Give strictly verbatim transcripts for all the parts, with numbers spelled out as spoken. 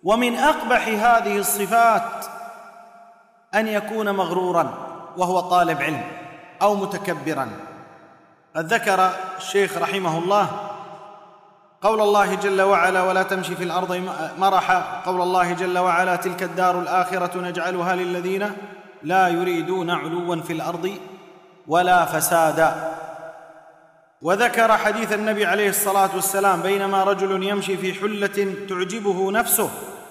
ومن أقبح هذه الصفات أن يكون مغرورا وهو طالب علم أو متكبرا. قد ذكر الشيخ رحمه الله قول الله جل وعلا: ولا تمشي في الأرض مرحا، قول الله جل وعلا: تلك الدار الآخرة نجعلها للذين لا يريدون علوا في الأرض ولا فسادا. وذكر حديث النبي عليه الصلاة والسلام: بينما رجل يمشي في حلة تعجبه نفسه،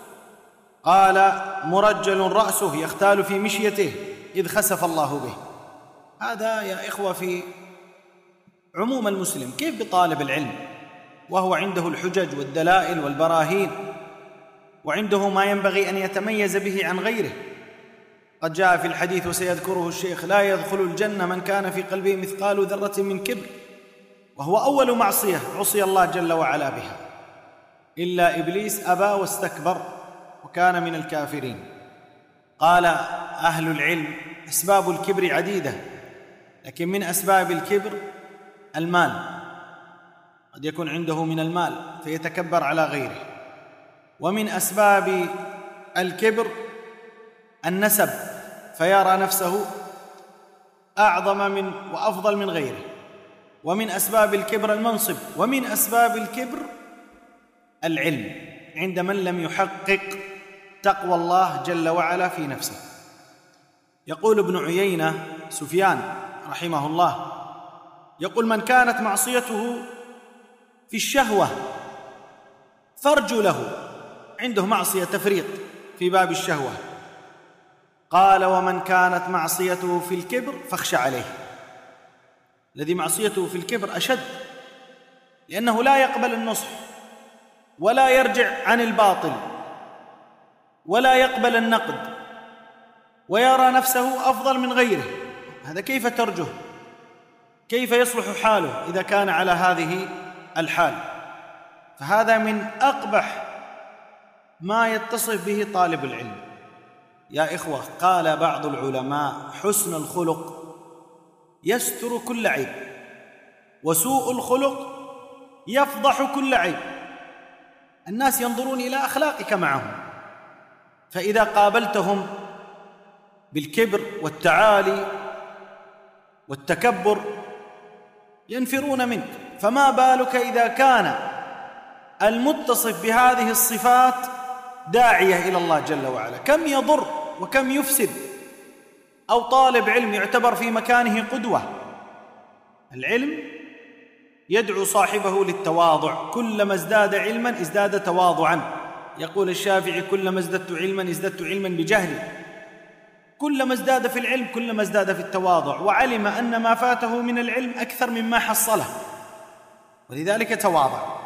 قال: مرجل رأسه يختال في مشيته إذ خسف الله به. هذا يا إخوة في عموم المسلم، كيف بطالب العلم وهو عنده الحجج والدلائل والبراهين وعنده ما ينبغي أن يتميز به عن غيره؟ قد جاء في الحديث وسيذكره الشيخ: لا يدخل الجنة من كان في قلبه مثقال ذرة من كبر، وهو أول معصية عصي الله جل وعلا بها، إلا إبليس أبى واستكبر وكان من الكافرين. قال أهل العلم: أسباب الكبر عديدة، لكن من أسباب الكبر المال. قد يكون عنده من المال فيتكبر على غيره. ومن أسباب الكبر النسب، فيرى نفسه أعظم من وأفضل من غيره. ومن أسباب الكبر المنصب. ومن أسباب الكبر العلم عند من لم يحقق تقوى الله جل وعلا في نفسه. يقول ابن عيينة سفيان رحمه الله، يقول: من كانت معصيته في الشهوة فارجو له، عنده معصية تفريط في باب الشهوة. قال: ومن كانت معصيته في الكبر فاخشى عليه. الذي معصيته في الكبر أشد، لأنه لا يقبل النصح ولا يرجع عن الباطل ولا يقبل النقد ويرى نفسه أفضل من غيره. هذا كيف ترجه؟ كيف يصلح حاله إذا كان على هذه الحال؟ فهذا من أقبح ما يتصف به طالب العلم. يا إخوة، قال بعض العلماء: حسن الخلق يستر كل عيب، وسوء الخلق يفضح كل عيب. الناس ينظرون إلى أخلاقك معهم، فإذا قابلتهم بالكبر والتعالي والتكبر ينفرون منك، فما بالك إذا كان المتصف بهذه الصفات داعية إلى الله جل وعلا؟ كم يضر وكم يفسد. أو طالب علم يعتبر في مكانه قدوة. العلم يدعو صاحبه للتواضع، كلما ازداد علما ازداد تواضعا. يقول الشافعي: كلما ازددت علما ازددت علما بجهلي. كلما ازداد في العلم كلما ازداد في التواضع، وعلم أن ما فاته من العلم أكثر مما حصله، ولذلك تواضع.